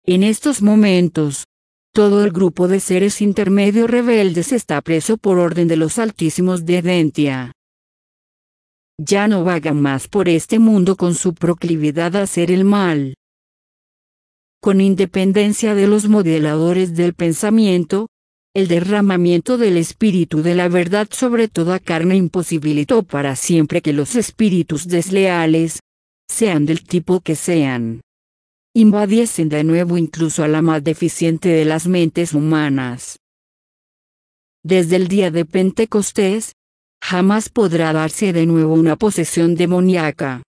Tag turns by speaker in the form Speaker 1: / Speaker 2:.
Speaker 1: En estos momentos, todo el grupo de seres intermedios rebeldes está preso por orden de los Altísimos de Edentia. Ya no vagan más por este mundo con su proclividad a hacer el mal. Con independencia de los modeladores del pensamiento, el derramamiento del espíritu de la verdad sobre toda carne imposibilitó para siempre que los espíritus desleales, sean del tipo que sean, invadiesen de nuevo incluso a la más deficiente de las mentes humanas. Desde el día de Pentecostés, jamás podrá darse de nuevo una posesión demoníaca.